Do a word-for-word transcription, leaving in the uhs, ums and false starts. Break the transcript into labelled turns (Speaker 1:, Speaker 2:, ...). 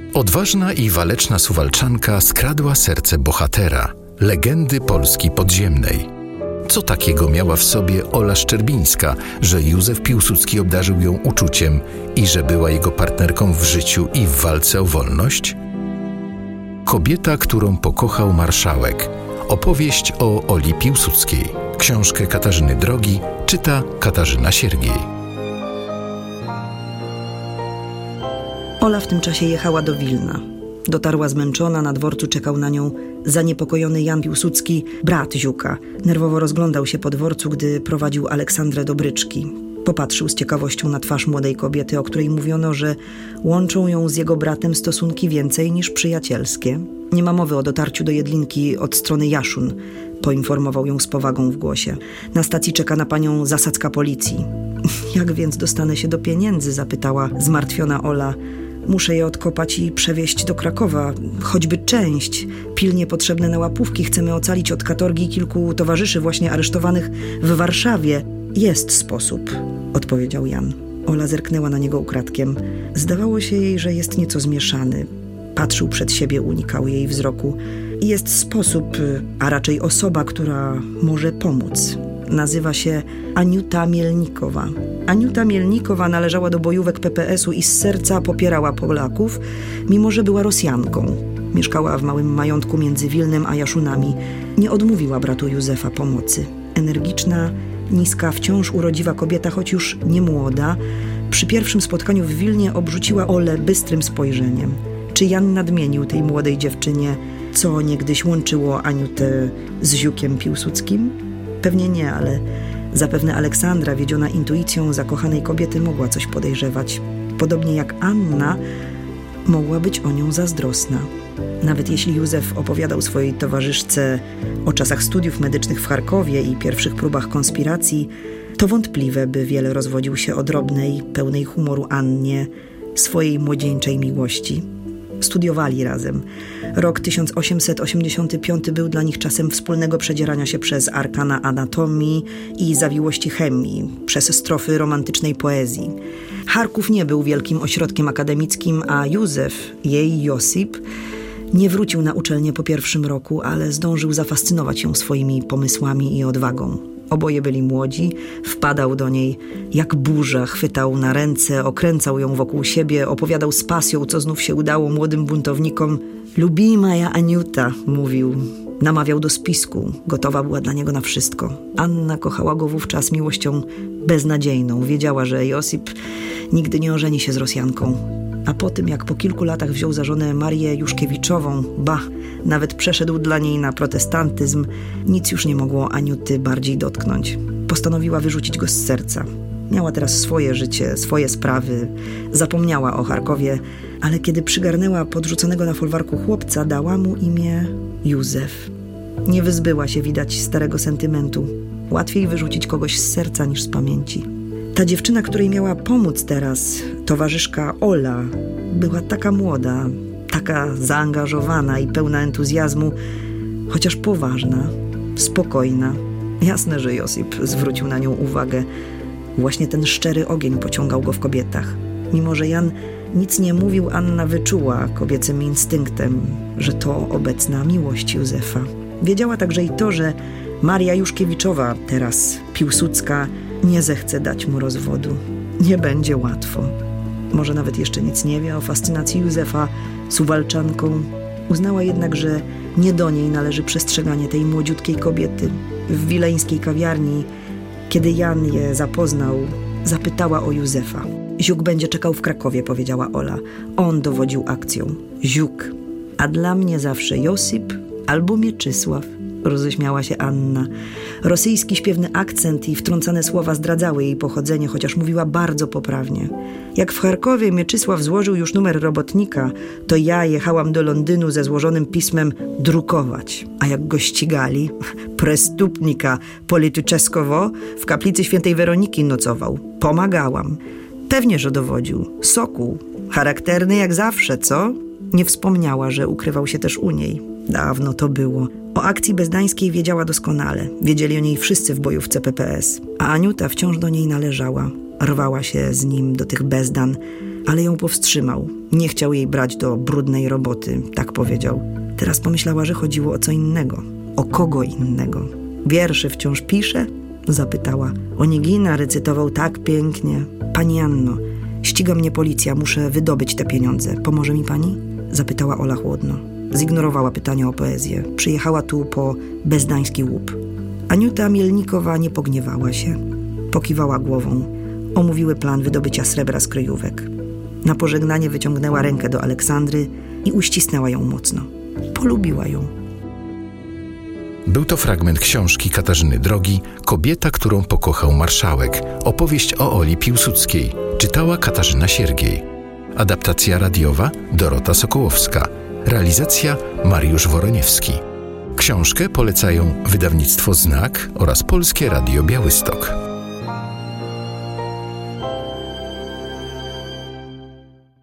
Speaker 1: Odważna i waleczna Suwałczanka skradła serce bohatera, legendy Polski podziemnej. Co takiego miała w sobie Ola Szczerbińska, że Józef Piłsudski obdarzył ją uczuciem i że była jego partnerką w życiu i w walce o wolność? Kobieta, którą pokochał marszałek. Opowieść o Oli Piłsudskiej. Książkę Katarzyny Drogi czyta Katarzyna Siergiej.
Speaker 2: Ola w tym czasie jechała do Wilna. Dotarła zmęczona, na dworcu czekał na nią zaniepokojony Jan Piłsudski, brat Ziuka. Nerwowo rozglądał się po dworcu, gdy prowadził Aleksandrę do bryczki. Popatrzył z ciekawością na twarz młodej kobiety, o której mówiono, że łączą ją z jego bratem stosunki więcej niż przyjacielskie. Nie ma mowy o dotarciu do Jedlinki od strony Jaszun, poinformował ją z powagą w głosie. Na stacji czeka na panią zasadzka policji. Jak więc dostanę się do pieniędzy? Zapytała zmartwiona Ola. Muszę je odkopać i przewieźć do Krakowa, choćby część. Pilnie potrzebne na łapówki. Chcemy ocalić od katorgi kilku towarzyszy właśnie aresztowanych w Warszawie. Jest sposób, odpowiedział Jan. Ola zerknęła na niego ukradkiem. Zdawało się jej, że jest nieco zmieszany. Patrzył przed siebie, unikał jej wzroku. Jest sposób, a raczej osoba, która może pomóc. Nazywa się Aniuta Mielnikowa. Aniuta Mielnikowa należała do bojówek P P S u i z serca popierała Polaków, mimo że była Rosjanką. Mieszkała w małym majątku między Wilnem a Jaszunami. Nie odmówiła bratu Józefa pomocy. Energiczna, niska, wciąż urodziwa kobieta, choć już nie młoda, przy pierwszym spotkaniu w Wilnie obrzuciła Olę bystrym spojrzeniem. Czy Jan nadmienił tej młodej dziewczynie, co niegdyś łączyło Aniutę z Ziukiem Piłsudskim? Pewnie nie, ale zapewne Aleksandra, wiedziona intuicją zakochanej kobiety, mogła coś podejrzewać. Podobnie jak Anna, mogła być o nią zazdrosna. Nawet jeśli Józef opowiadał swojej towarzyszce o czasach studiów medycznych w Charkowie i pierwszych próbach konspiracji, to wątpliwe, by wiele rozwodził się o drobnej, pełnej humoru Annie, swojej młodzieńczej miłości. Studiowali razem. Rok tysiąc osiemset osiemdziesiąty piąty był dla nich czasem wspólnego przedzierania się przez arkana anatomii i zawiłości chemii, przez strofy romantycznej poezji. Charków nie był wielkim ośrodkiem akademickim, a Józef, jej Josip, nie wrócił na uczelnię po pierwszym roku, ale zdążył zafascynować ją swoimi pomysłami i odwagą. Oboje byli młodzi, wpadał do niej jak burza, chwytał na ręce, okręcał ją wokół siebie, opowiadał z pasją, co znów się udało młodym buntownikom. Lubi moja Aniuta, mówił. Namawiał do spisku, gotowa była dla niego na wszystko. Anna kochała go wówczas miłością beznadziejną. Wiedziała, że Josip nigdy nie ożeni się z Rosjanką. A po tym, jak po kilku latach wziął za żonę Marię Juszkiewiczową, ba, nawet przeszedł dla niej na protestantyzm, nic już nie mogło Aniuty bardziej dotknąć. Postanowiła wyrzucić go z serca. Miała teraz swoje życie, swoje sprawy. Zapomniała o Charkowie, ale kiedy przygarnęła podrzuconego na folwarku chłopca, dała mu imię Józef. Nie wyzbyła się, widać, starego sentymentu. Łatwiej wyrzucić kogoś z serca niż z pamięci. Ta dziewczyna, której miała pomóc teraz, towarzyszka Ola, była taka młoda, taka zaangażowana i pełna entuzjazmu, chociaż poważna, spokojna. Jasne, że Josip zwrócił na nią uwagę. Właśnie ten szczery ogień pociągał go w kobietach. Mimo że Jan nic nie mówił, Anna wyczuła kobiecym instynktem, że to obecna miłość Józefa. Wiedziała także i to, że Maria Juszkiewiczowa, teraz Piłsudska, nie zechce dać mu rozwodu. Nie będzie łatwo. Może nawet jeszcze nic nie wie o fascynacji Józefa Suwałczanką. Uznała jednak, że nie do niej należy przestrzeganie tej młodziutkiej kobiety. W wileńskiej kawiarni, kiedy Jan je zapoznał, zapytała o Józefa. Ziuk będzie czekał w Krakowie, powiedziała Ola. On dowodził akcją. Ziuk. A dla mnie zawsze Josip albo Mieczysław, roześmiała się Anna. Rosyjski śpiewny akcent i wtrącane słowa zdradzały jej pochodzenie, chociaż mówiła bardzo poprawnie. Jak w Charkowie Mieczysław złożył już numer robotnika, to ja jechałam do Londynu ze złożonym pismem drukować. A jak go ścigali, prestupnika polityczeskowo w kaplicy świętej Weroniki nocował. Pomagałam. Pewnie, że dowodził. Sokół. Charakterny jak zawsze, co? Nie wspomniała, że ukrywał się też u niej. Dawno to było. O akcji bezdańskiej wiedziała doskonale. Wiedzieli o niej wszyscy w bojówce P P S. A Aniuta wciąż do niej należała. Rwała się z nim do tych bezdan. ale ją powstrzymał. Nie chciał jej brać do brudnej roboty, tak powiedział. Teraz pomyślała, że chodziło o co innego. O kogo innego? Wiersze wciąż pisze? Zapytała. Onegina recytował tak pięknie. Pani Anno, ściga mnie policja, muszę wydobyć te pieniądze. Pomoże mi pani? Zapytała Ola chłodno. Zignorowała pytanie o poezję. Przyjechała tu po bezdański łup. Aniuta Mielnikowa nie pogniewała się. Pokiwała głową. Omówiły plan wydobycia srebra z kryjówek. Na pożegnanie wyciągnęła rękę do Aleksandry i uścisnęła ją mocno. Polubiła ją.
Speaker 1: Był to fragment książki Katarzyny Drogi „Kobieta, którą pokochał marszałek”. Opowieść o Oli Piłsudskiej. Czytała Katarzyna Siergiej. Adaptacja radiowa Dorota Sokołowska. Realizacja Mariusz Woroniewski. Książkę polecają wydawnictwo Znak oraz Polskie Radio Białystok.